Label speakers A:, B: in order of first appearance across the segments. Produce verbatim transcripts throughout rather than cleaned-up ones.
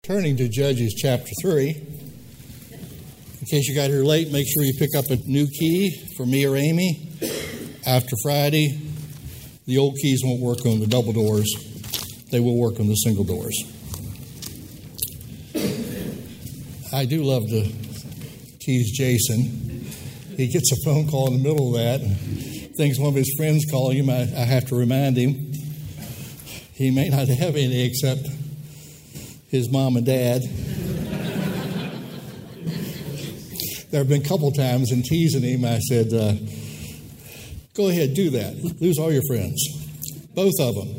A: turning to Judges chapter three. In case you got here late, make sure you pick up a new key for me or Amy. After Friday, the old keys won't work on the double doors. They will work on the single doors. I do love to tease Jason. He gets a phone call in the middle of that and thinks one of his friends calling him. I, I have to remind him he may not have any except his mom and dad. There have been a couple times in teasing him, I said, uh, go ahead, do that. Lose all your friends. Both of them.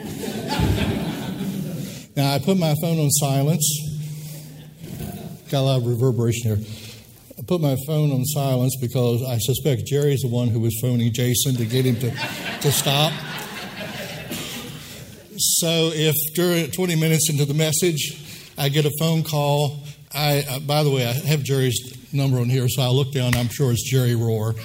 A: Now, I put my phone on silence. Got a lot of reverberation here. I put my phone on silence because I suspect Jerry's the one who was phoning Jason to get him to, to stop. So if during twenty minutes into the message, I get a phone call, I, uh, by the way, I have Jerry's number on here, so I look down, I'm sure it's Jerry Rohr.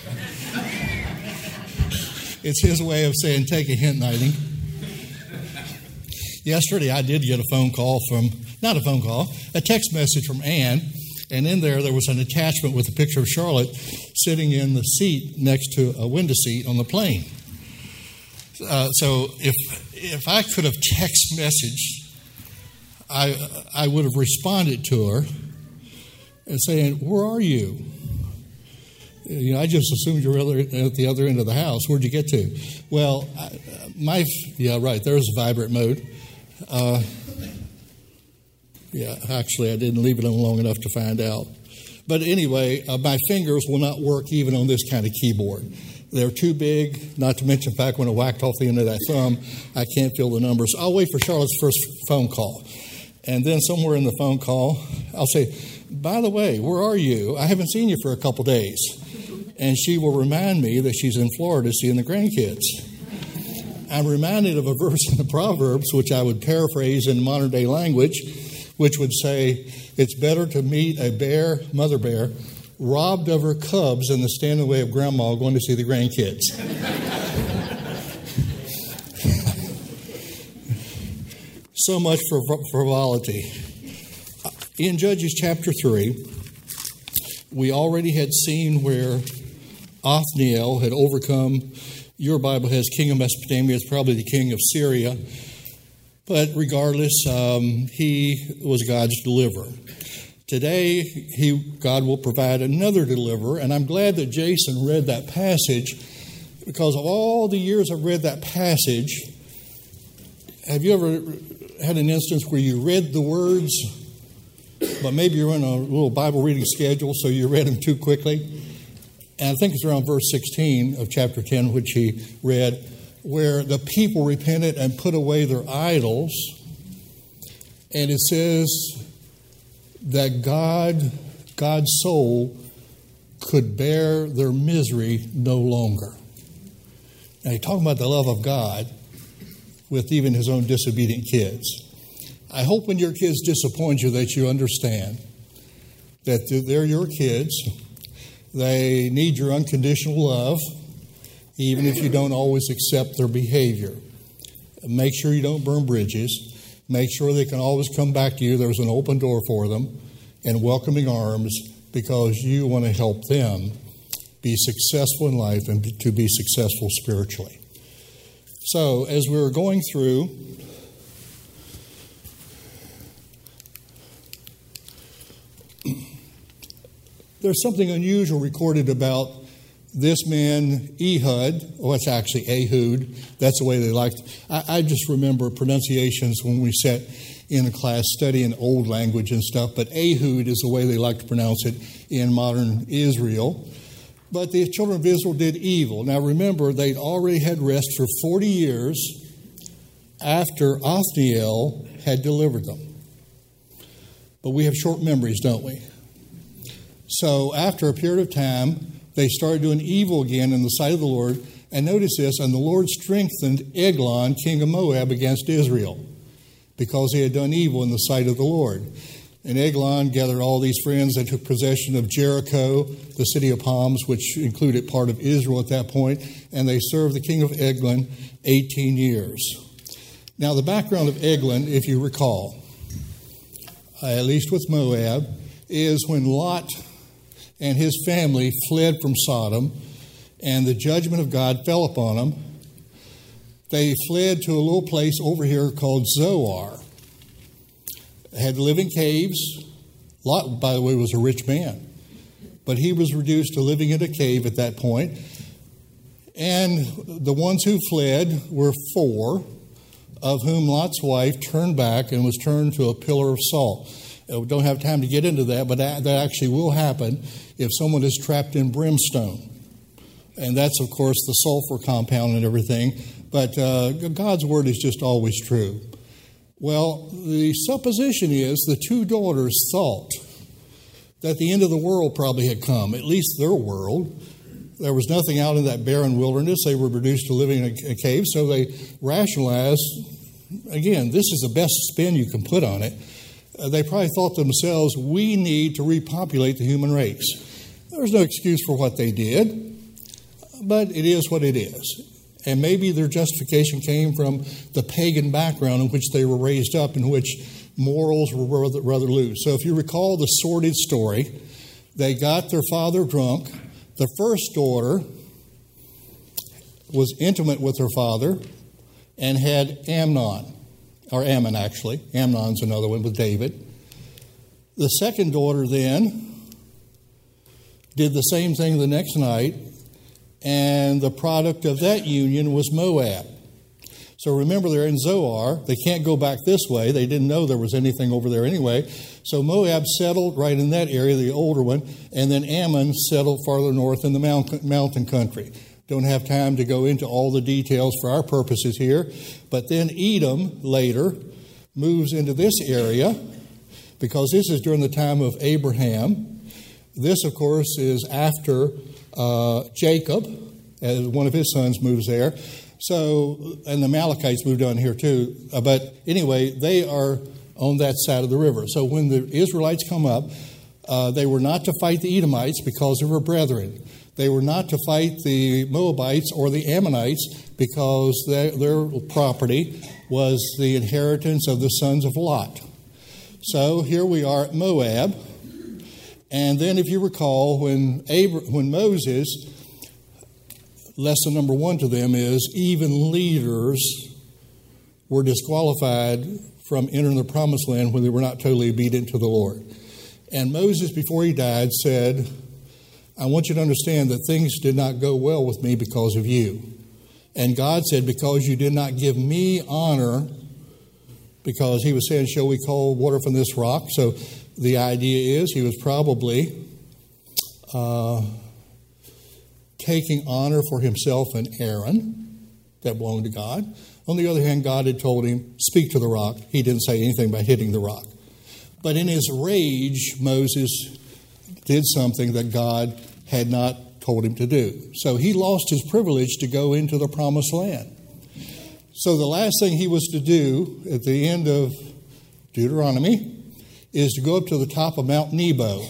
A: It's his way of saying, take a hint, Nighting. Yesterday, I did get a phone call from, not a phone call, a text message from Ann, and in there, there was an attachment with a picture of Charlotte sitting in the seat next to a window seat on the plane. Uh, so if if I could have text messaged, I I would have responded to her and saying, "Where are you?" You know, I just assumed you were at the other end of the house. Where'd you get to? Well, I, my yeah, right. There's vibrate mode. Uh, yeah, actually, I didn't leave it on long enough to find out. But anyway, uh, my fingers will not work even on this kind of keyboard. They're too big, not to mention the fact when I whacked off the end of that thumb, I can't feel the numbers. I'll wait for Charlotte's first phone call. And then somewhere in the phone call, I'll say, by the way, where are you? I haven't seen you for a couple days. And she will remind me that she's in Florida seeing the grandkids. I'm reminded of a verse in the Proverbs, which I would paraphrase in modern day language, which would say, it's better to meet a bear, mother bear, robbed of her cubs than to stand in the way of grandma going to see the grandkids. So much for frivolity. In Judges chapter three, we already had seen where Othniel had overcome, your Bible has king of Mesopotamia, it's probably the king of Syria. But regardless, um, he was God's deliverer. Today, he, God will provide another deliverer, and I'm glad that Jason read that passage, because of all the years I've read that passage, have you ever had an instance where you read the words, but maybe you're on a little Bible reading schedule, so you read them too quickly? And I think it's around verse sixteen of chapter ten, which he read, where the people repented and put away their idols, and it says that God, God's soul, could bear their misery no longer. Now, he's talking about the love of God with even his own disobedient kids. I hope when your kids disappoint you that you understand that they're your kids. They need your unconditional love, even if you don't always accept their behavior. Make sure you don't burn bridges. Make sure they can always come back to you. There's an open door for them and welcoming arms, because you want to help them be successful in life and to be successful spiritually. So as we were going through, there's something unusual recorded about this man, Ehud, oh, it's actually Ehud. That's the way they liked it. I, I just remember pronunciations when we sat in a class studying old language and stuff, but Ehud is the way they like to pronounce it in modern Israel. But the children of Israel did evil. Now remember, they'd already had rest for forty years after Othniel had delivered them. But we have short memories, don't we? So after a period of time, they started doing evil again in the sight of the Lord. And notice this, and the Lord strengthened Eglon, king of Moab, against Israel, because he had done evil in the sight of the Lord. And Eglon gathered all these friends. They took possession of Jericho, the city of palms, which included part of Israel at that point, and they served the king of Eglon eighteen years. Now, the background of Eglon, if you recall, at least with Moab, is when Lot and his family fled from Sodom and the judgment of God fell upon them. They fled to a little place over here called Zoar. Had to live in caves. Lot, by the way, was a rich man. But he was reduced to living in a cave at that point. And the ones who fled were four, of whom Lot's wife turned back and was turned to a pillar of salt. We don't have time to get into that, but that actually will happen if someone is trapped in brimstone. And that's, of course, the sulfur compound and everything. But uh, God's word is just always true. Well, the supposition is the two daughters thought that the end of the world probably had come, at least their world. There was nothing out in that barren wilderness. They were reduced to living in a cave, so they rationalized, again, this is the best spin you can put on it. Uh, they probably thought to themselves, we need to repopulate the human race. There's no excuse for what they did, but it is what it is. And maybe their justification came from the pagan background in which they were raised up, in which morals were rather, rather loose. So if you recall the sordid story, they got their father drunk. The first daughter was intimate with her father and had Amnon, or Ammon actually. Amnon's another one with David. The second daughter then did the same thing the next night, and the product of that union was Moab. So remember, they're in Zoar. They can't go back this way. They didn't know there was anything over there anyway. So Moab settled right in that area, the older one, and then Ammon settled farther north in the mountain country. Don't have time to go into all the details for our purposes here. But then Edom later moves into this area because this is during the time of Abraham. This, of course, is after uh, Jacob, as one of his sons moves there. So, and the Amalekites moved on here too. Uh, but anyway, they are on that side of the river. So when the Israelites come up, uh, they were not to fight the Edomites because they were brethren. They were not to fight the Moabites or the Ammonites because their, their property was the inheritance of the sons of Lot. So here we are at Moab. And then if you recall, when Abra- when Moses, lesson number one to them is even leaders were disqualified from entering the promised land when they were not totally obedient to the Lord. And Moses, before he died, said, I want you to understand that things did not go well with me because of you. And God said, because you did not give me honor, because he was saying, shall we call water from this rock? So the idea is he was probably uh, taking honor for himself and Aaron that belonged to God. On the other hand, God had told him, speak to the rock. He didn't say anything about hitting the rock. But in his rage, Moses did something that God had not told him to do. So he lost his privilege to go into the promised land. So the last thing he was to do at the end of Deuteronomy is to go up to the top of Mount Nebo.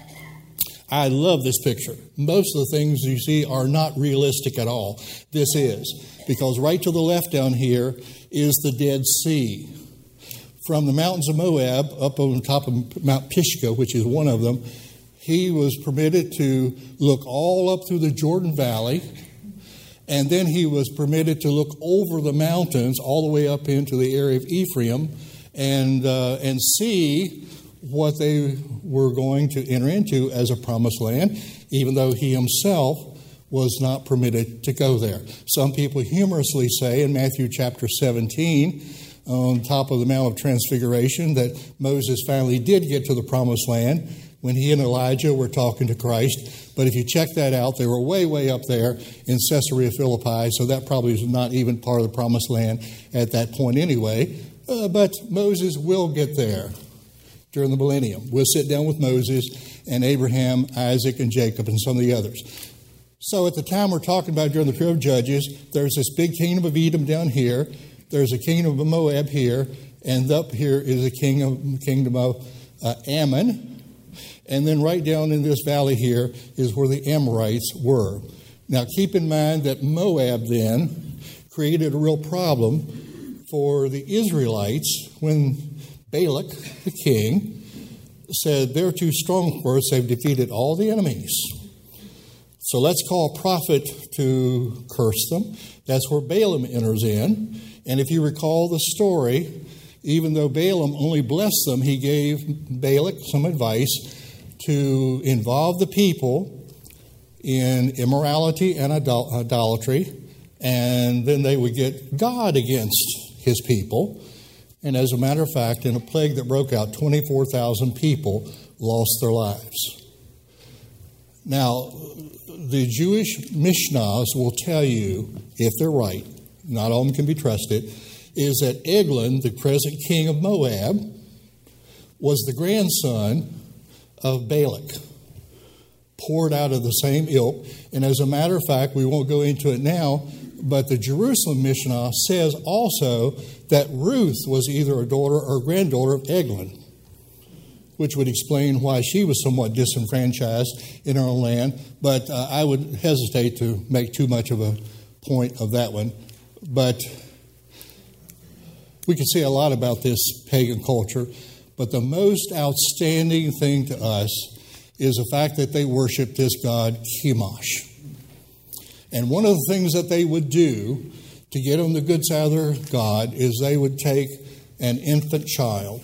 A: I love this picture. Most of the things you see are not realistic at all. This is. Because right to the left down here is the Dead Sea. From the mountains of Moab up on top of Mount Pisgah, which is one of them, he was permitted to look all up through the Jordan Valley, and then he was permitted to look over the mountains all the way up into the area of Ephraim and uh, and see what they were going to enter into as a promised land, even though he himself was not permitted to go there. Some people humorously say in Matthew chapter seventeen, on top of the Mount of Transfiguration, that Moses finally did get to the promised land when he and Elijah were talking to Christ. But if you check that out, they were way, way up there in Caesarea Philippi, so that probably was not even part of the promised land at that point anyway. Uh, but Moses will get there during the millennium. We'll sit down with Moses and Abraham, Isaac, and Jacob, and some of the others. So at the time we're talking about during the period of Judges, there's this big kingdom of Edom down here. There's a kingdom of Moab here. And up here is a king of, kingdom of uh, Ammon. And then right down in this valley here is where the Amorites were. Now keep in mind that Moab then created a real problem for the Israelites when Balak, the king, said they're too strong for us. They've defeated all the enemies. So let's call a prophet to curse them. That's where Balaam enters in. And if you recall the story, even though Balaam only blessed them, he gave Balak some advice to involve the people in immorality and idol- idolatry, and then they would get God against his people. And as a matter of fact, in a plague that broke out, twenty-four thousand people lost their lives. Now, the Jewish Mishnahs will tell you, if they're right, not all of them can be trusted, is that Eglon, the present king of Moab, was the grandson of Balak, poured out of the same ilk. And as a matter of fact, we won't go into it now, but the Jerusalem Mishnah says also that Ruth was either a daughter or granddaughter of Eglon, which would explain why she was somewhat disenfranchised in her own land. But uh, I would hesitate to make too much of a point of that one. But we can say a lot about this pagan culture, but the most outstanding thing to us is the fact that they worship this god Chemosh. And one of the things that they would do to get on the good side of their god is they would take an infant child.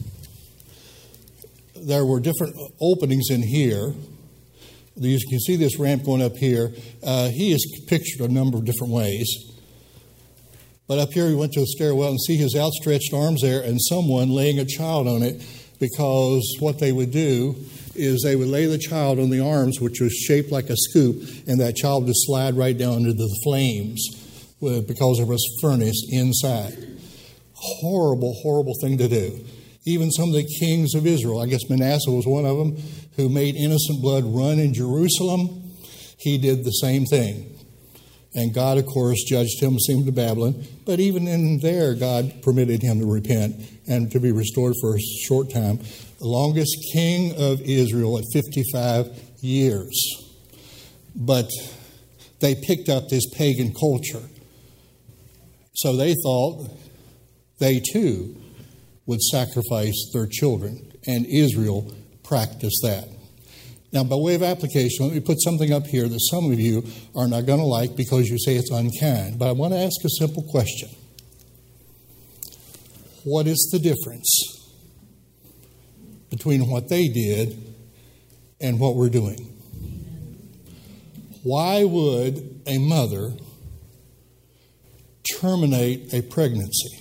A: There were different openings in here. You can see this ramp going up here. Uh, he is pictured a number of different ways. But up here, we went to the stairwell and see his outstretched arms there and someone laying a child on it, because what they would do is they would lay the child on the arms, which was shaped like a scoop, and that child would slide right down into the flames because there was furnace inside. Horrible, horrible thing to do. Even some of the kings of Israel, I guess Manasseh was one of them, who made innocent blood run in Jerusalem, he did the same thing. And God, of course, judged him, sent him to Babylon. But even in there, God permitted him to repent and to be restored for a short time. The longest king of Israel at fifty-five years. But they picked up this pagan culture. So they thought they too would sacrifice their children. And Israel practiced that. Now, by way of application, let me put something up here that some of you are not going to like because you say it's unkind. But I want to ask a simple question. What is the difference between what they did and what we're doing? Why would a mother terminate a pregnancy?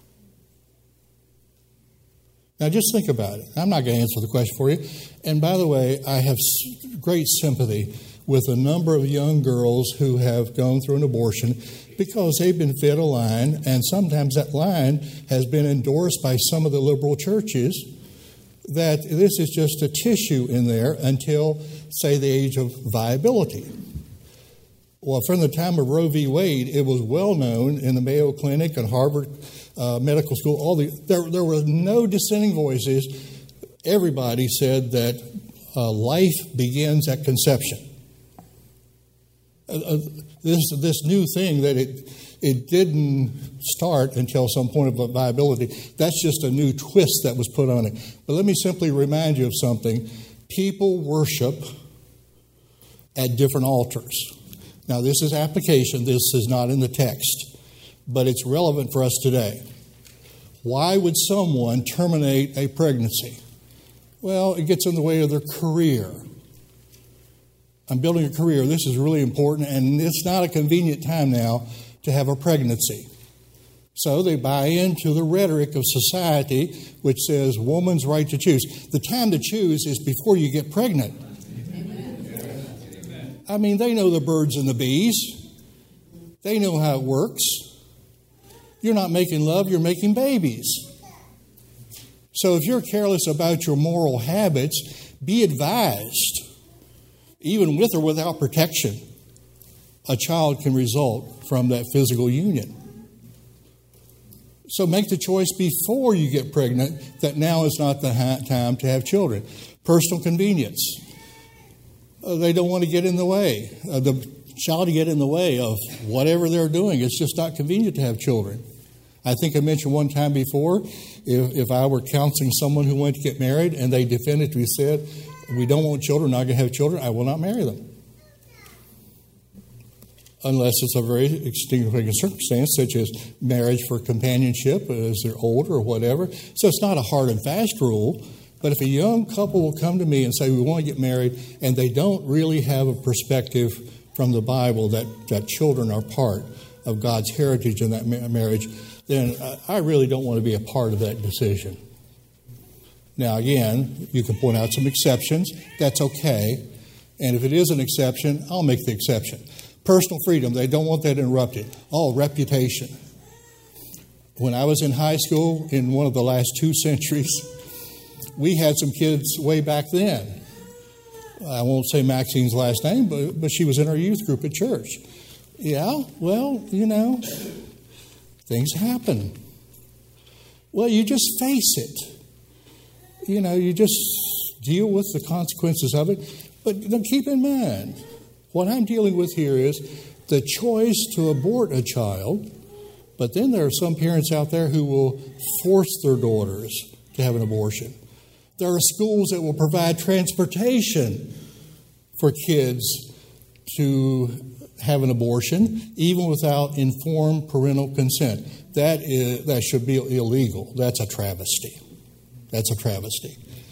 A: Now, just think about it. I'm not going to answer the question for you. And by the way, I have great sympathy with a number of young girls who have gone through an abortion because they've been fed a line, and sometimes that line has been endorsed by some of the liberal churches, that this is just a tissue in there until, say, the age of viability. Well, from the time of Roe v. Wade, it was well known in the Mayo Clinic and Harvard uh, Medical School. All the there, there were no dissenting voices. Everybody said that uh, life begins at conception. Uh, uh, this this new thing that it it didn't start until some point of viability. That's just a new twist that was put on it. But let me simply remind you of something. People worship at different altars. Now, this is application. This is not in the text, but it's relevant for us today. Why would someone terminate a pregnancy? Well, it gets in the way of their career. I'm building a career. This is really important, and it's not a convenient time now to have a pregnancy. So they buy into the rhetoric of society, which says woman's right to choose. The time to choose is before you get pregnant. I mean, they know the birds and the bees. They know how it works. You're not making love, you're making babies. So if you're careless about your moral habits, be advised, even with or without protection, a child can result from that physical union. So make the choice before you get pregnant that now is not the time to have children. Personal convenience. Uh, they don't want to get in the way. Uh, the child to get in the way of whatever they're doing. It's just not convenient to have children. I think I mentioned one time before, if, if I were counseling someone who wanted to get married and they definitively said, we don't want children, not going to have children, I will not marry them. Unless it's a very extenuating circumstance, such as marriage for companionship as they're older or whatever. So it's not a hard and fast rule. But if a young couple will come to me and say, we want to get married, and they don't really have a perspective from the Bible that, that children are part of God's heritage in that marriage, then I really don't want to be a part of that decision. Now, again, you can point out some exceptions. That's okay. And if it is an exception, I'll make the exception. Personal freedom, they don't want that interrupted. Oh, reputation. When I was in high school in one of the last two centuries, we had some kids way back then. I won't say Maxine's last name, but, but she was in our youth group at church. Yeah, well, you know, things happen. Well, you just face it. You know, you just deal with the consequences of it. But keep in mind, what I'm dealing with here is the choice to abort a child, but then there are some parents out there who will force their daughters to have an abortion. There are schools that will provide transportation for kids to have an abortion, even without informed parental consent. That is, that should be illegal. That's a travesty. That's a travesty.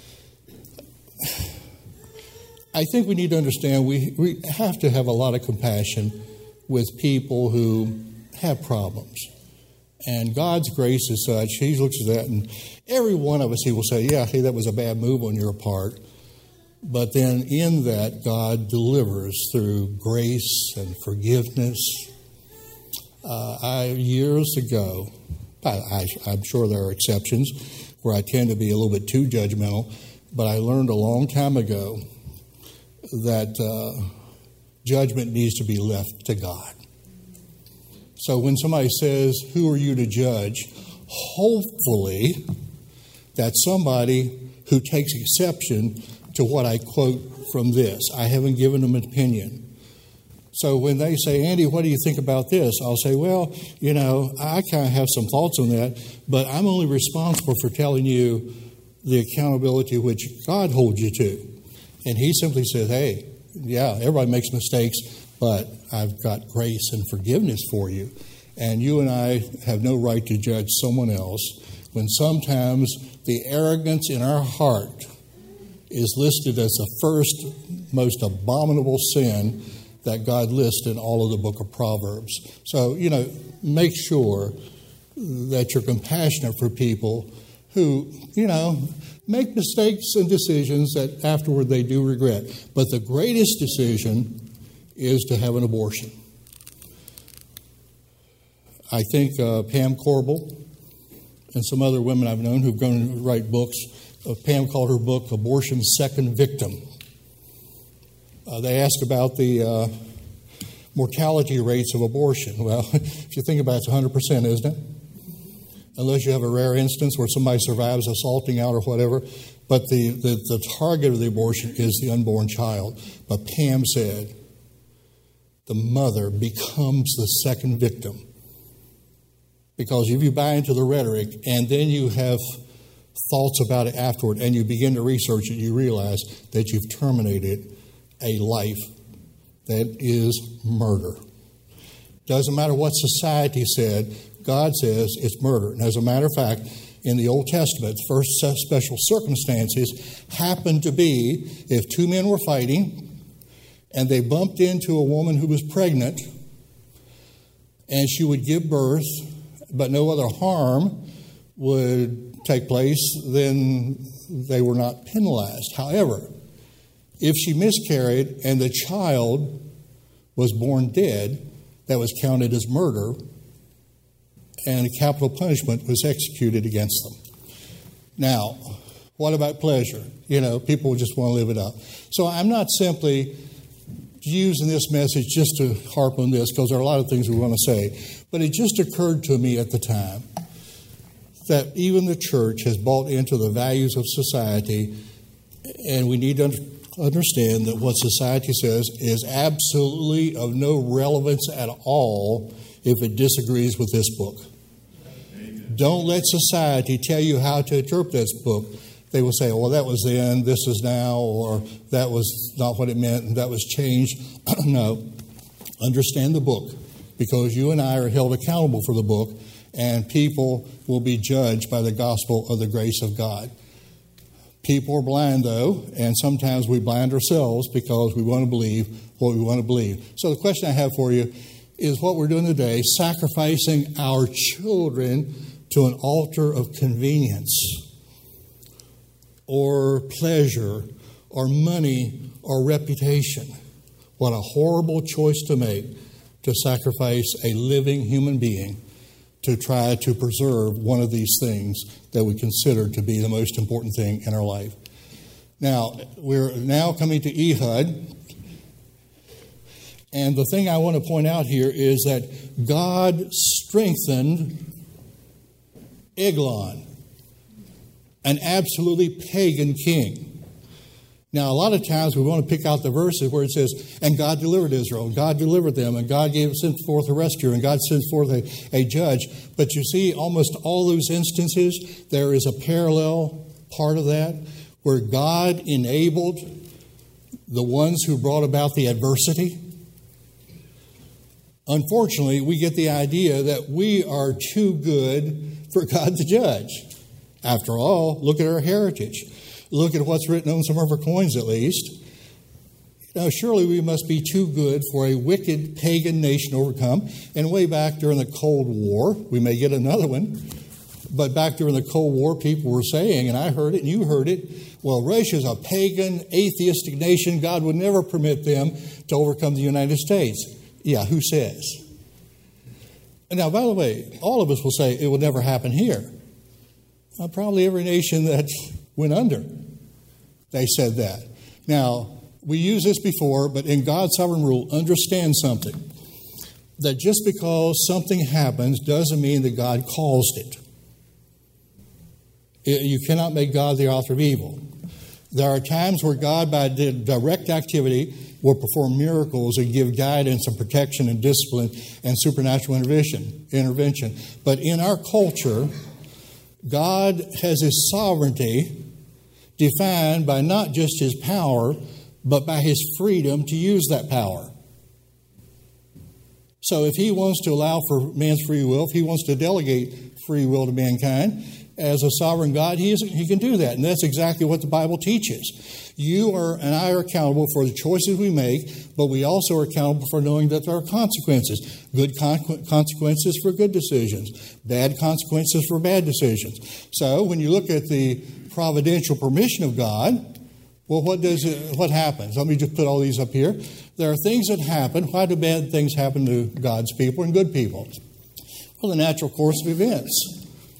A: I think we need to understand we, we have to have a lot of compassion with people who have problems. And God's grace is such, He looks at that, and every one of us, He will say, yeah, hey, that was a bad move on your part. But then in that, God delivers through grace and forgiveness. Uh, I years ago, I, I, I'm sure there are exceptions where I tend to be a little bit too judgmental, but I learned a long time ago that uh, judgment needs to be left to God. So when somebody says, who are you to judge? Hopefully, that's somebody who takes exception to what I quote from this. I haven't given them an opinion. So when they say, Andy, what do you think about this? I'll say, well, you know, I kind of have some thoughts on that, but I'm only responsible for telling you the accountability which God holds you to. And He simply says, hey, yeah, everybody makes mistakes, but I've got grace and forgiveness for you. And you and I have no right to judge someone else when sometimes the arrogance in our heart is listed as the first most abominable sin that God lists in all of the book of Proverbs. So, you know, make sure that you're compassionate for people who, you know, make mistakes and decisions that afterward they do regret. But the greatest decision is to have an abortion. I think uh, Pam Corbel and some other women I've known who've gone to write books, uh, Pam called her book Abortion's Second Victim. Uh, they ask about the uh, mortality rates of abortion. Well, if you think about it, it's one hundred percent, isn't it? Unless you have a rare instance where somebody survives assaulting out or whatever. But the, the, the target of the abortion is the unborn child. But Pam said the mother becomes the second victim. Because if you buy into the rhetoric and then you have thoughts about it afterward and you begin to research it, you realize that you've terminated a life that is murder. Doesn't matter what society said, God says it's murder. And as a matter of fact, in the Old Testament, the first special circumstances happened to be if two men were fighting and they bumped into a woman who was pregnant and she would give birth, but no other harm would take place, then they were not penalized. However, if she miscarried and the child was born dead, that was counted as murder, and a capital punishment was executed against them. Now, what about pleasure? You know, people just want to live it up. So I'm not simply using this message just to harp on this, because there are a lot of things we want to say. But it just occurred to me at the time that even the church has bought into the values of society, and we need to understand that what society says is absolutely of no relevance at all if it disagrees with this book. Don't let society tell you how to interpret this book. They will say, well, that was then, this is now, or that was not what it meant, and that was changed. No. Understand the book, because you and I are held accountable for the book, and people will be judged by the gospel of the grace of God. People are blind, though, and sometimes we blind ourselves because we want to believe what we want to believe. So the question I have for you is what we're doing today, sacrificing our children to an altar of convenience or pleasure or money or reputation. What a horrible choice to make, to sacrifice a living human being to try to preserve one of these things that we consider to be the most important thing in our life. Now, we're now coming to Ehud. And the thing I want to point out here is that God strengthened Eglon, an absolutely pagan king. Now, a lot of times we want to pick out the verses where it says, and God delivered Israel, and God delivered them, and God gave sent forth a rescuer, and God sent forth a, a judge. But you see, almost all those instances, there is a parallel part of that where God enabled the ones who brought about the adversity. Unfortunately, we get the idea that we are too good for God to judge. After all, look at our heritage. Look at what's written on some of our coins, at least. Now, surely we must be too good for a wicked pagan nation to overcome. And way back during the Cold War, we may get another one, but back during the Cold War, people were saying, and I heard it and you heard it, well, Russia's a pagan, atheistic nation. God would never permit them to overcome the United States. Yeah, who says? Now, by the way, all of us will say it will never happen here. Now, probably every nation that went under, they said that. Now, we used this before, but in God's sovereign rule, understand something. That just because something happens doesn't mean that God caused it. You cannot make God the author of evil. There are times where God, by direct activity, will perform miracles and give guidance and protection and discipline and supernatural intervention. intervention. But in our culture, God has His sovereignty defined by not just His power, but by His freedom to use that power. So if He wants to allow for man's free will, if He wants to delegate free will to mankind, as a sovereign God, he, is, he can do that. And that's exactly what the Bible teaches. You are and I are accountable for the choices we make, but we also are accountable for knowing that there are consequences. Good con- consequences for good decisions. Bad consequences for bad decisions. So when you look at the providential permission of God, well, what does it, what happens? Let me just put all these up here. There are things that happen. Why do bad things happen to God's people and good people? Well, the natural course of events.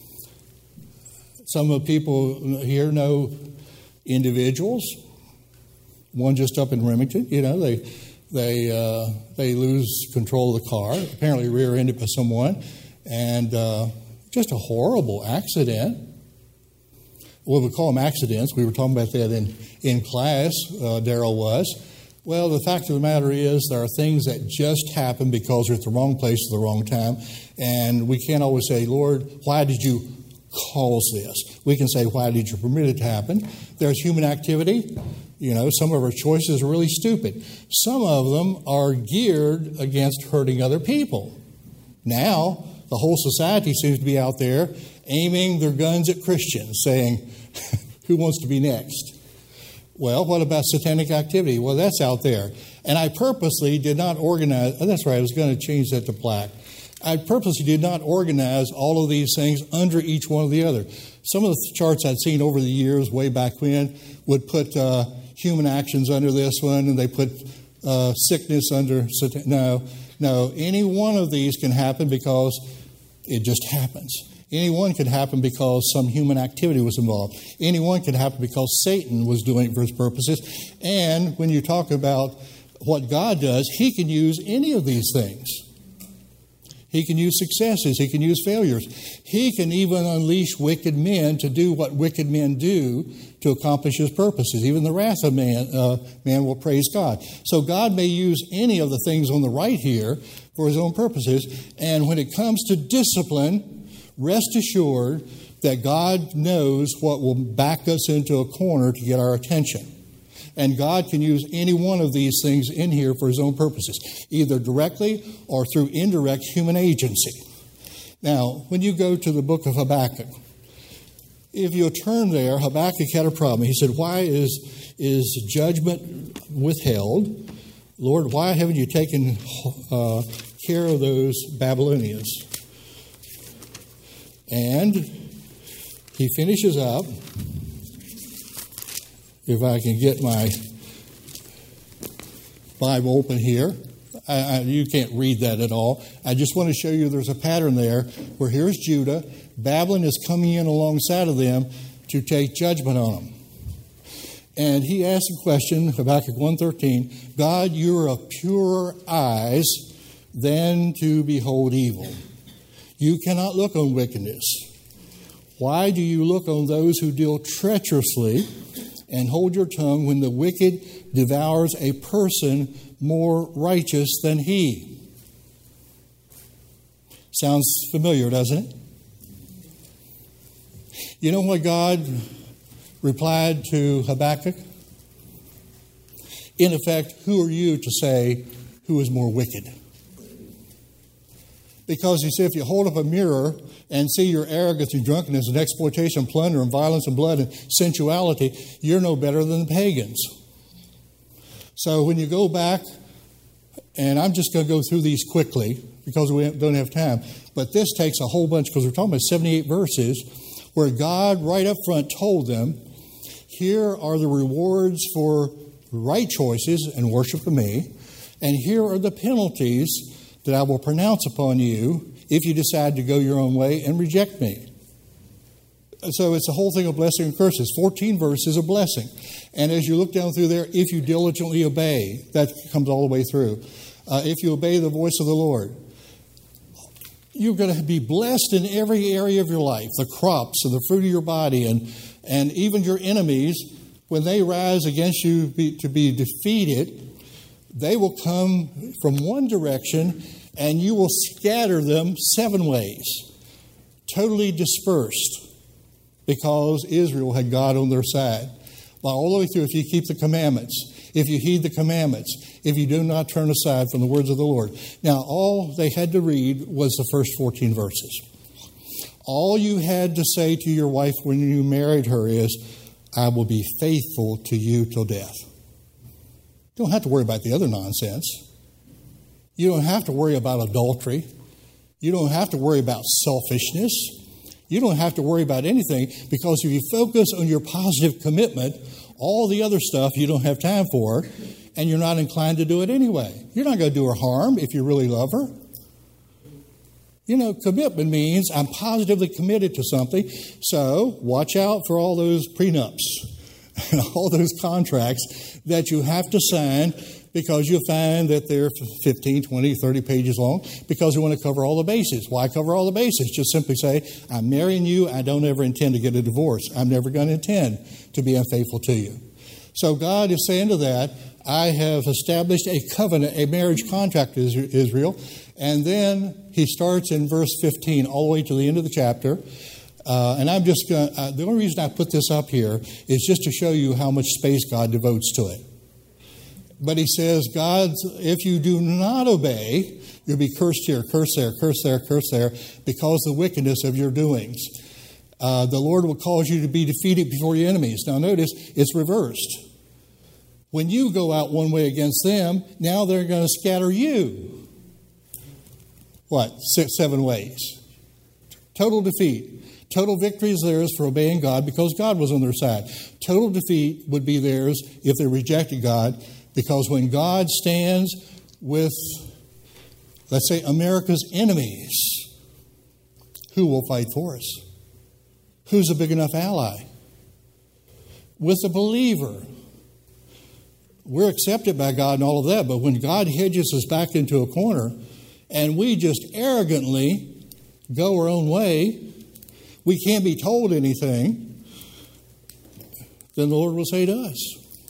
A: Some of the people here know individuals. One just up in Remington, you know, they they uh, they lose control of the car, apparently rear-ended by someone, and uh, just a horrible accident. Well, we call them accidents. We were talking about that in, in class, uh, Darrell was. Well, the fact of the matter is there are things that just happen because we're at the wrong place at the wrong time, and we can't always say, Lord, why did you cause this? We can say, why did you permit it to happen? There's human activity. You know, some of our choices are really stupid. Some of them are geared against hurting other people. Now, the whole society seems to be out there aiming their guns at Christians, saying, who wants to be next? Well, what about satanic activity? Well, that's out there. And I purposely did not organize, oh, that's right, I was going to change that to black. I purposely did not organize all of these things under each one of the other. Some of the charts I'd seen over the years, way back when, would put uh, human actions under this one, and they put uh, sickness under. No, no. Any one of these can happen because it just happens. Any one could happen because some human activity was involved. Any one could happen because Satan was doing it for his purposes. And when you talk about what God does, He can use any of these things. He can use successes. He can use failures. He can even unleash wicked men to do what wicked men do to accomplish His purposes. Even the wrath of man, uh, man will praise God. So God may use any of the things on the right here for His own purposes. And when it comes to discipline, Rest assured that God knows what will back us into a corner to get our attention. And God can use any one of these things in here for His own purposes, either directly or through indirect human agency. Now, when you go to the book of Habakkuk, if you'll turn there, Habakkuk had a problem. He said, why is, is judgment withheld? Lord, why haven't you taken uh, care of those Babylonians? And he finishes up, if I can get my Bible open here. I, I, you can't read that at all. I just want to show you there's a pattern there where here's Judah. Babylon is coming in alongside of them to take judgment on them. And he asked a question, Habakkuk one thirteen, God, you are of purer eyes than to behold evil. You cannot look on wickedness. Why do you look on those who deal treacherously and hold your tongue when the wicked devours a person more righteous than he? Sounds familiar, doesn't it? You know what God replied to Habakkuk? In effect, who are you to say who is more wicked? Because he said, if you hold up a mirror and see your arrogance and drunkenness and exploitation, plunder and violence and blood and sensuality, you're no better than the pagans. So when you go back, and I'm just going to go through these quickly because we don't have time, but this takes a whole bunch because we're talking about seventy-eight verses where God right up front told them, here are the rewards for right choices and worship of me, and here are the penalties that I will pronounce upon you if you decide to go your own way and reject me. So it's a whole thing of blessing and curses. fourteen verses of blessing. And as you look down through there, if you diligently obey, that comes all the way through. Uh, if you obey the voice of the Lord, you're going to be blessed in every area of your life, the crops and the fruit of your body, and, and even your enemies, when they rise against you be, to be defeated, they will come from one direction and you will scatter them seven ways, totally dispersed, because Israel had God on their side. Well, all the way through, if you keep the commandments, if you heed the commandments, if you do not turn aside from the words of the Lord. Now, all they had to read was the first fourteen verses. All you had to say to your wife when you married her is, I will be faithful to you till death. You don't have to worry about the other nonsense. You don't have to worry about adultery. You don't have to worry about selfishness. You don't have to worry about anything, because if you focus on your positive commitment, all the other stuff you don't have time for, and you're not inclined to do it anyway. You're not going to do her harm if you really love her. You know, commitment means I'm positively committed to something, so watch out for all those prenups and all those contracts that you have to sign, because you'll find that they're fifteen, twenty, thirty pages long, because we want to cover all the bases. Why cover all the bases? Just simply say, I'm marrying you. I don't ever intend to get a divorce. I'm never going to intend to be unfaithful to you. So God is saying to that, I have established a covenant, a marriage contract with Israel. And then he starts in verse fifteen all the way to the end of the chapter. Uh, and I'm just going uh, the only reason I put this up here is just to show you how much space God devotes to it. But he says, God, if you do not obey, you'll be cursed here, cursed there, cursed there, cursed there, because of the wickedness of your doings. Uh, the Lord will cause you to be defeated before your enemies. Now notice, it's reversed. When you go out one way against them, now they're going to scatter you. What? Six, seven ways. Total defeat. Total victory is theirs for obeying God, because God was on their side. Total defeat would be theirs if they rejected God, because when God stands with, let's say, America's enemies, who will fight for us? Who's a big enough ally? With a believer. We're accepted by God and all of that, but when God hedges us back into a corner and we just arrogantly go our own way, we can't be told anything, then the Lord will say to us,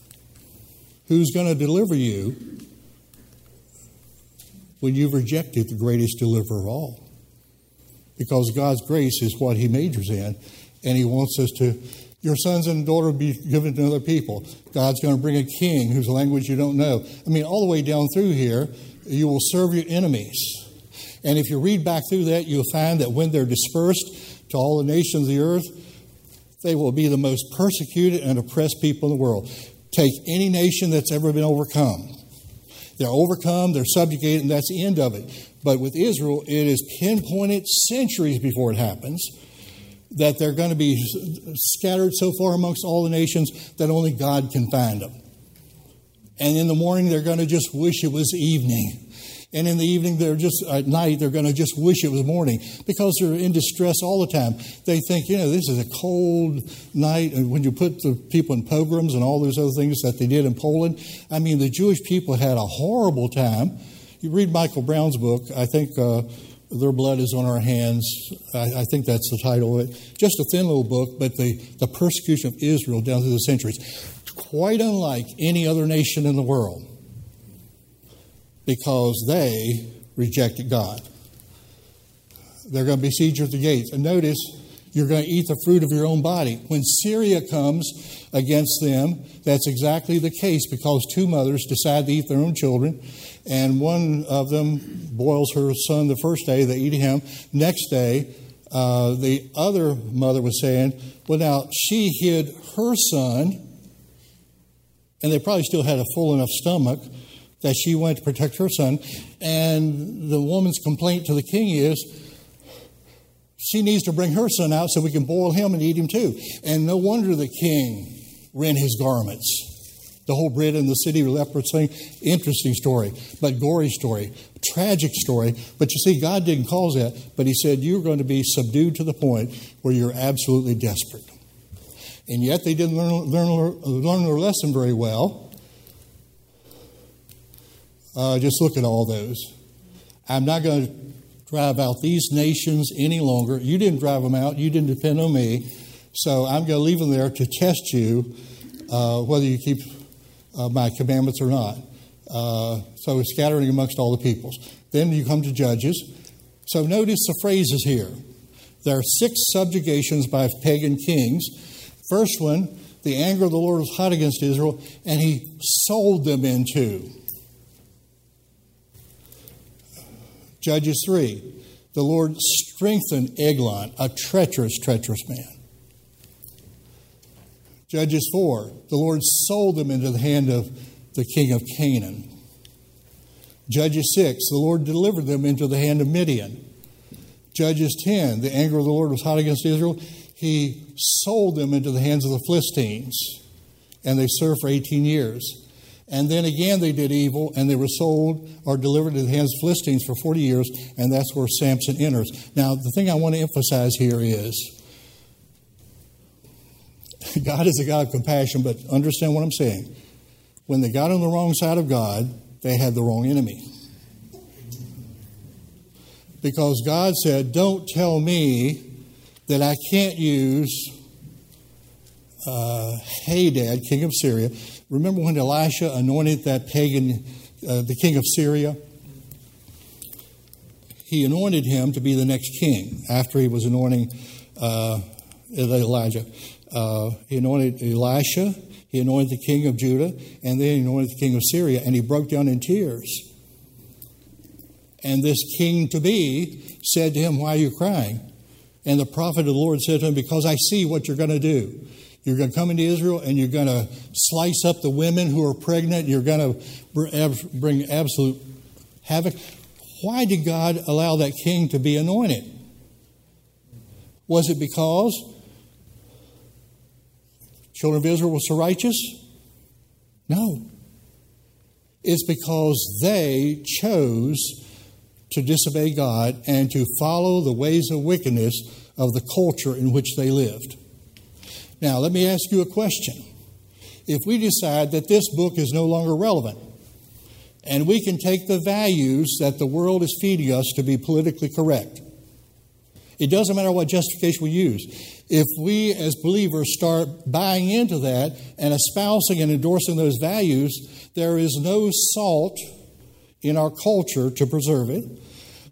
A: who's going to deliver you when you've rejected the greatest deliverer of all? because God's grace is what he majors in, and he wants us to, your sons and daughter will be given to other people. God's going to bring a king whose language you don't know. I mean, all the way down through here, you will serve your enemies. And if you read back through that, you'll find that when they're dispersed to all the nations of the earth, they will be the most persecuted and oppressed people in the world. Take any nation that's ever been overcome. They're overcome, they're subjugated, and that's the end of it. But with Israel, it is pinpointed centuries before it happens that they're going to be scattered so far amongst all the nations that only God can find them. And in the morning, they're going to just wish it was evening. And in the evening, they're just, at night, they're going to just wish it was morning because they're in distress all the time. They think, you know, this is a cold night. And when you put the people in pogroms and all those other things that they did in Poland, I mean, the Jewish people had a horrible time. You read Michael Brown's book, I think uh, Their Blood is on Our Hands. I, I think that's the title of it. Just a thin little book, but the, the persecution of Israel down through the centuries. Quite unlike any other nation in the world. Because they rejected God. They're going to besiege at the gates. And notice, you're going to eat the fruit of your own body. When Syria comes against them, that's exactly the case because two mothers decide to eat their own children. And one of them boils her son the first day, they eat him. Next day, uh, the other mother was saying, well, now, she hid her son, and they probably still had a full enough stomach that she went to protect her son. And the woman's complaint to the king is, she needs to bring her son out so we can boil him and eat him too. And no wonder the king rent his garments. The whole Brit in the city of leopards thing, interesting story, but gory story, tragic story. But you see, God didn't cause that, but he said, you're going to be subdued to the point where you're absolutely desperate. And yet they didn't learn, learn, learn their lesson very well. Uh, just look at all those. I'm not going to drive out these nations any longer. You didn't drive them out. You didn't depend on me. So I'm going to leave them there to test you uh, whether you keep uh, my commandments or not. Uh, so scattering amongst all the peoples. Then you come to Judges. So notice the phrases here. There are six subjugations by pagan kings. First one, the anger of the Lord was hot against Israel, and he sold them into. Judges three, the Lord strengthened Eglon, a treacherous, treacherous man. Judges four, the Lord sold them into the hand of the king of Canaan. Judges six, the Lord delivered them into the hand of Midian. Judges ten, the anger of the Lord was hot against Israel. He sold them into the hands of the Philistines, and they served for eighteen years. And then again they did evil, and they were sold or delivered to the hands of Philistines for forty years, and that's where Samson enters. Now, the thing I want to emphasize here is God is a God of compassion, but understand what I'm saying. When they got on the wrong side of God, they had the wrong enemy. Because God said, don't tell me that I can't use uh, Hadad, king of Syria. Remember when Elisha anointed that pagan, uh, the king of Syria? He anointed him to be the next king after he was anointing uh, Elijah. Uh, he anointed Elisha, he anointed the king of Judah, and then he anointed the king of Syria, and he broke down in tears. And this king-to-be said to him, why are you crying? And the prophet of the Lord said to him, because I see what you're going to do. You're going to come into Israel and you're going to slice up the women who are pregnant. You're going to bring absolute havoc. Why did God allow that king to be anointed? Was it because children of Israel were so righteous? No. It's because they chose to disobey God and to follow the ways of wickedness of the culture in which they lived. Now, let me ask you a question. If we decide that this book is no longer relevant, and we can take the values that the world is feeding us to be politically correct, it doesn't matter what justification we use. If we as believers start buying into that and espousing and endorsing those values, there is no salt in our culture to preserve it.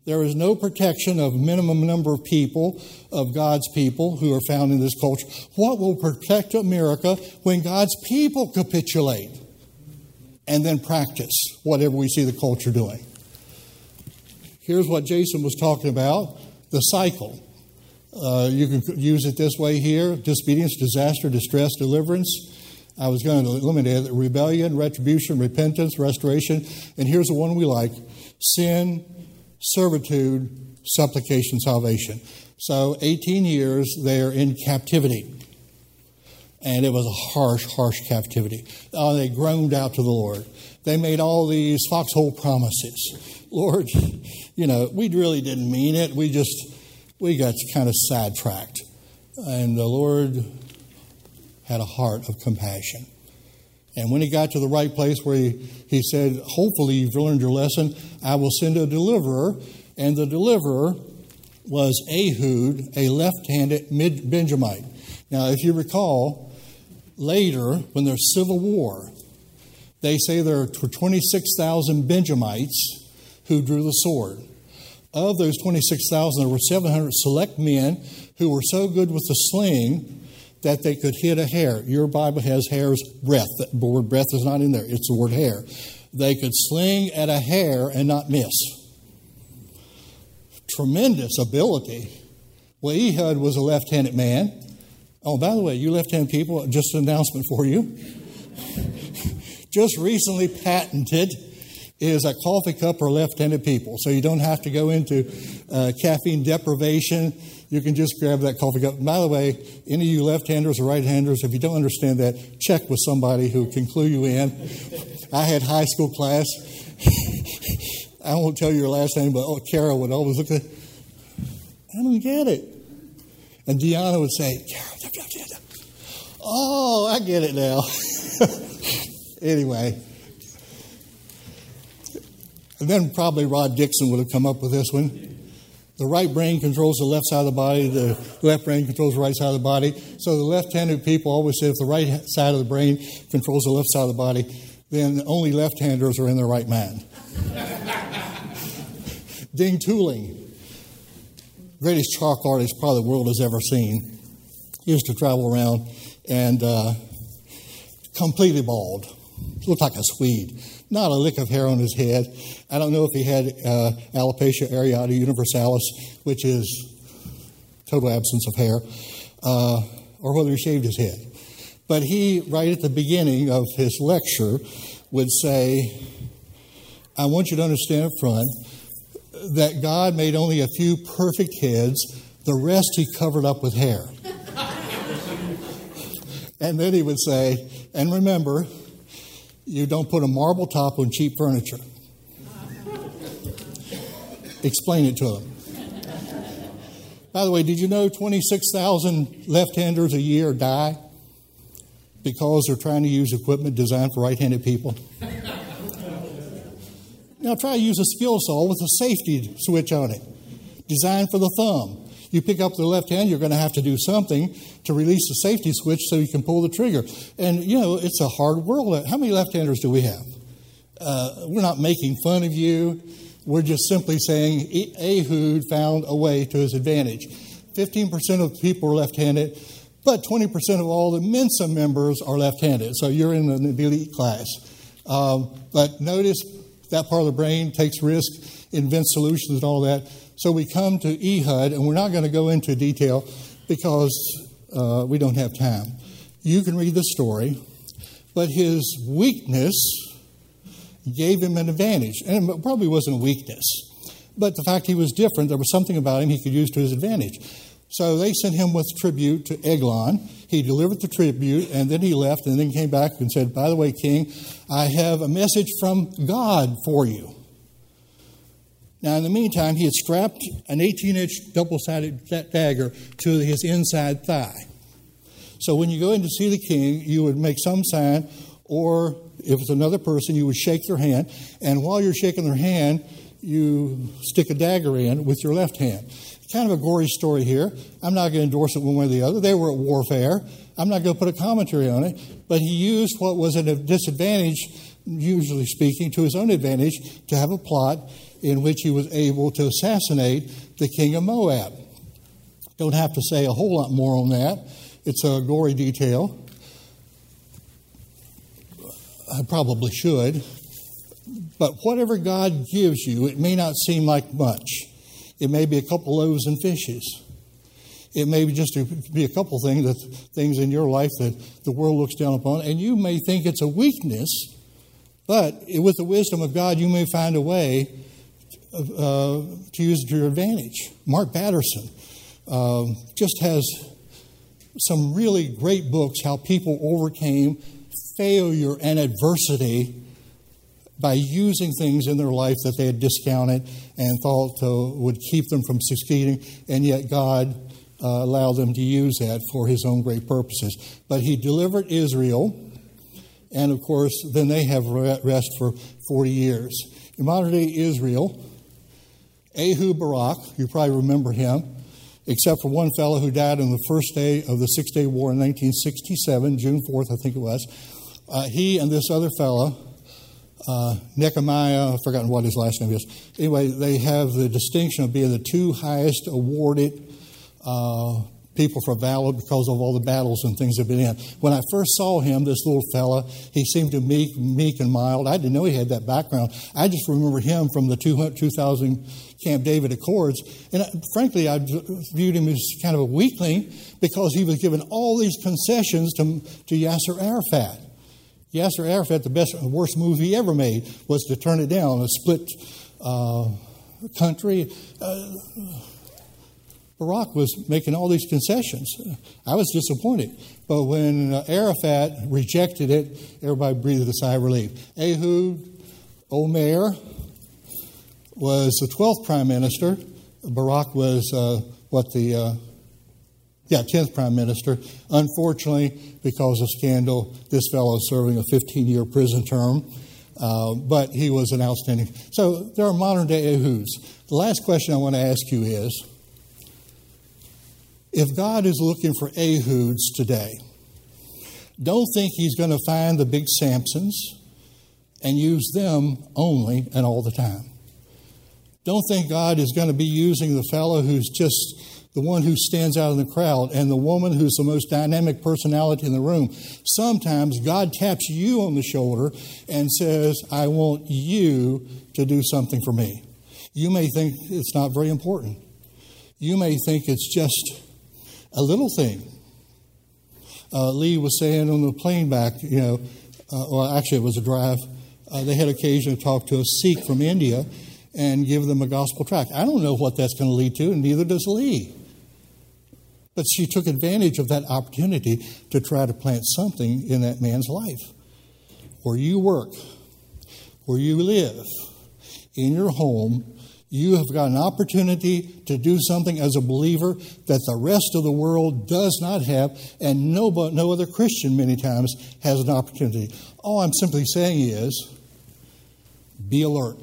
A: There is no protection of minimum number of people, of God's people who are found in this culture. What will protect America when God's people capitulate and then practice whatever we see the culture doing? Here's what Jason was talking about, the cycle. Uh, you can use it this way here: disobedience, disaster, distress, deliverance. I was going to eliminate it: rebellion, retribution, repentance, restoration. And here's the one we like: sin, servitude, supplication, salvation. So eighteen years they're in captivity. And it was a harsh, harsh captivity. Uh, they groaned out to the Lord. They made all these foxhole promises. Lord, you know, we really didn't mean it. We just, we got kind of sidetracked. And the Lord had a heart of compassion. And when he got to the right place where he, he said, hopefully you've learned your lesson, I will send a deliverer. And the deliverer was Ehud, a left-handed Benjamite. Now, if you recall, later, when there's civil war, they say there were twenty-six thousand Benjamites who drew the sword. Of those twenty-six thousand, there were seven hundred select men who were so good with the sling that they could hit a hair. Your Bible has hair's breadth. The word breadth is not in there. It's the word hair. They could sling at a hair and not miss. Tremendous ability. Well, Ehud was a left-handed man. Oh, by the way, you left-handed people, just an announcement for you. Just recently patented is a coffee cup for left-handed people. So you don't have to go into uh, caffeine deprivation. You can just grab that coffee cup. By the way, any of you left-handers or right-handers, if you don't understand that, check with somebody who can clue you in. I had high school class. I won't tell you your last name, but oh, Kara would always look at it. I don't get it. And Deanna would say, Kara, oh, I get it now. Anyway. And then probably Rod Dixon would have come up with this one. The right brain controls the left side of the body. The left brain controls the right side of the body. So the left-handed people always say if the right side of the brain controls the left side of the body, then only left-handers are in their right mind. Ding Tooling, greatest chalk artist probably the world has ever seen. He used to travel around and uh, completely bald. Looked like a Swede. Not a lick of hair on his head. I don't know if he had uh, alopecia areata universalis, which is total absence of hair, uh, or whether he shaved his head. But he, right at the beginning of his lecture, would say, I want you to understand up front that God made only a few perfect heads. The rest he covered up with hair. And then he would say, and remember, you don't put a marble top on cheap furniture. Explain it to them. By the way, did you know twenty-six thousand left-handers a year die because they're trying to use equipment designed for right-handed people? Now try to use a skill saw with a safety switch on it, designed for the thumb. You pick up the left hand, you're going to have to do something to release the safety switch so you can pull the trigger. And, you know, it's a hard world. How many left-handers do we have? Uh, we're not making fun of you. We're just simply saying Ehud found a way to his advantage. fifteen percent of the people are left-handed, but twenty percent of all the Mensa members are left-handed. So you're in the elite class. Um, but notice that part of the brain takes risk, invents solutions and all that. So we come to Ehud, and we're not going to go into detail because uh, we don't have time. You can read the story, but his weakness gave him an advantage. And it probably wasn't a weakness, but the fact he was different, there was something about him he could use to his advantage. So they sent him with tribute to Eglon. He delivered the tribute, and then he left, and then came back and said, by the way, King, I have a message from God for you. Now, in the meantime, he had strapped an eighteen-inch double-sided dagger to his inside thigh. So when you go in to see the king, you would make some sign, or if it's another person, you would shake their hand. And while you're shaking their hand, you stick a dagger in with your left hand. Kind of a gory story here. I'm not going to endorse it one way or the other. They were at warfare. I'm not going to put a commentary on it. But he used what was at a disadvantage, usually speaking, to his own advantage to have a plot. in which he was able to assassinate the king of Moab. Don't have to say a whole lot more on that. It's a gory detail. I probably should. But whatever God gives you, it may not seem like much. It may be a couple loaves and fishes. It may be just a, be a couple things that things in your life that the world looks down upon, and you may think it's a weakness, but with the wisdom of God, you may find a way uh, to use it to your advantage. Mark Batterson um, just has some really great books, how people overcame failure and adversity by using things in their life that they had discounted and thought uh, would keep them from succeeding, and yet God uh, allowed them to use that for his own great purposes. But he delivered Israel, and of course, then they have rest for forty years. In modern-day Israel, Ehud Barak, you probably remember him, except for one fellow who died on the first day of the Six-Day War in nineteen sixty-seven, June fourth, I think it was. Uh, he and this other fellow, uh, Nehemiah, I've forgotten what his last name is. Anyway, they have the distinction of being the two highest awarded uh, people for valor because of all the battles and things they've been in. When I first saw him, this little fella, he seemed to be meek, meek and mild. I didn't know he had that background. I just remember him from the two thousand Camp David Accords. And uh, frankly, I viewed him as kind of a weakling because he was given all these concessions to, to Yasser Arafat. Yasser Arafat, the best, worst move he ever made was to turn it down, a split uh, country. Uh, Barak was making all these concessions. I was disappointed. But when uh, Arafat rejected it, everybody breathed a sigh of relief. Ehud Omer was the twelfth prime minister. Barak was uh, what the... Uh, Yeah, tenth prime minister. Unfortunately, because of scandal, this fellow is serving a fifteen-year prison term. Uh, but he was an outstanding... So there are modern-day Ehuds. The last question I want to ask you is, if God is looking for Ehuds today, don't think he's going to find the big Samsons and use them only and all the time. Don't think God is going to be using the fellow who's just... the one who stands out in the crowd, and the woman who's the most dynamic personality in the room. Sometimes God taps you on the shoulder and says, I want you to do something for me. You may think it's not very important. You may think it's just a little thing. Uh, Lee was saying on the plane back, you know, uh, well, actually it was a drive, uh, they had occasion to talk to a Sikh from India and give them a gospel tract. I don't know what that's going to lead to, and neither does Lee. But she took advantage of that opportunity to try to plant something in that man's life. Where you work, where you live, in your home, you have got an opportunity to do something as a believer that the rest of the world does not have, and no, no other Christian many times has an opportunity. All I'm simply saying is, be alert.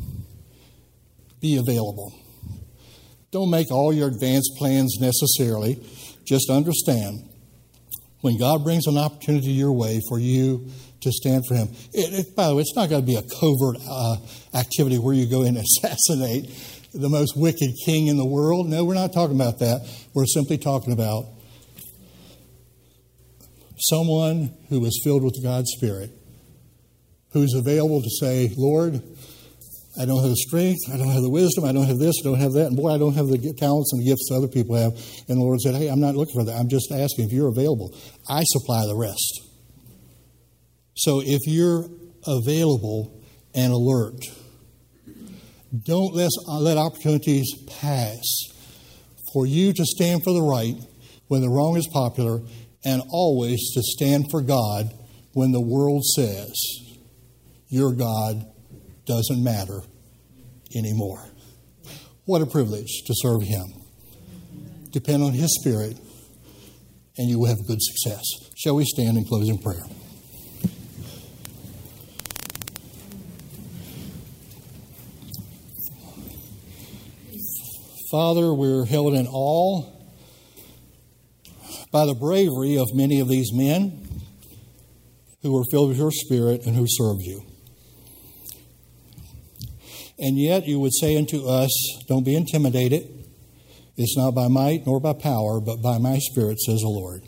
A: Be available. Don't make all your advanced plans necessarily. Just understand, when God brings an opportunity your way for you to stand for him. It, it, by the way, it's not going to be a covert uh, activity where you go in and assassinate the most wicked king in the world. No, we're not talking about that. We're simply talking about someone who is filled with God's Spirit, who's available to say, Lord, I don't have the strength, I don't have the wisdom, I don't have this, I don't have that, and boy, I don't have the talents and the gifts that other people have. And the Lord said, hey, I'm not looking for that. I'm just asking if you're available. I supply the rest. So if you're available and alert, don't let, let opportunities pass for you to stand for the right when the wrong is popular, and always to stand for God when the world says your God doesn't matter anymore. What a privilege to serve him. Depend on his Spirit, and you will have good success. Shall we stand in closing prayer? Father, we're held in awe by the bravery of many of these men who are filled with your Spirit and who serve you. And yet you would say unto us, don't be intimidated. It's not by might nor by power, but by my Spirit, says the Lord.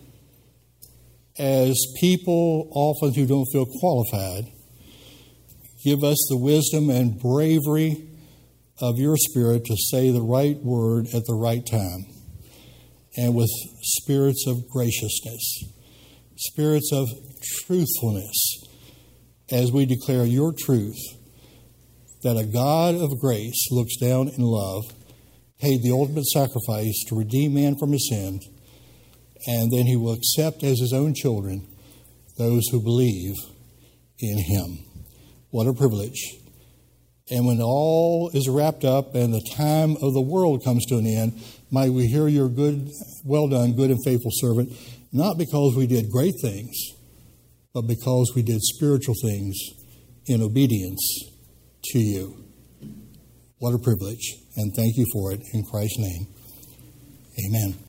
A: As people often who don't feel qualified, give us the wisdom and bravery of your Spirit to say the right word at the right time, and with spirits of graciousness, spirits of truthfulness, as we declare your truth, that a God of grace looks down in love, paid the ultimate sacrifice to redeem man from his sins, and then he will accept as his own children those who believe in him. What a privilege. And when all is wrapped up and the time of the world comes to an end, might we hear your good, well done, good and faithful servant, not because we did great things, but because we did spiritual things in obedience to you. What a privilege. And thank you for it in Christ's name. Amen.